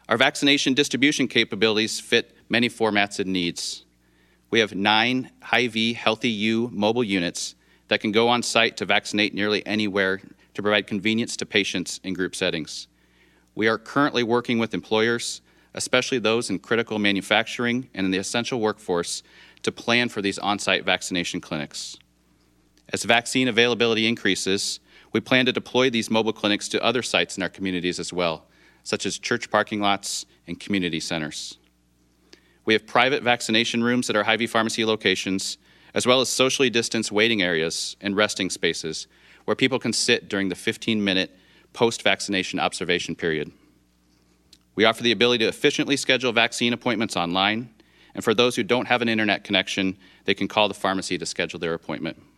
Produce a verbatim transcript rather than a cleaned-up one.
Our vaccination distribution capabilities fit many formats and needs. We have nine Hy-Vee Healthy U mobile units that can go on site to vaccinate nearly anywhere to provide convenience to patients in group settings. We are currently working with employers, especially those in critical manufacturing and in the essential workforce, to plan for these on-site vaccination clinics. As vaccine availability increases, we plan to deploy these mobile clinics to other sites in our communities as well, such as church parking lots and community centers. We have private vaccination rooms at our Hy-Vee pharmacy locations, as well as socially distanced waiting areas and resting spaces where people can sit during the fifteen-minute post-vaccination observation period. We offer the ability to efficiently schedule vaccine appointments online, and for those who don't have an internet connection, they can call the pharmacy to schedule their appointment.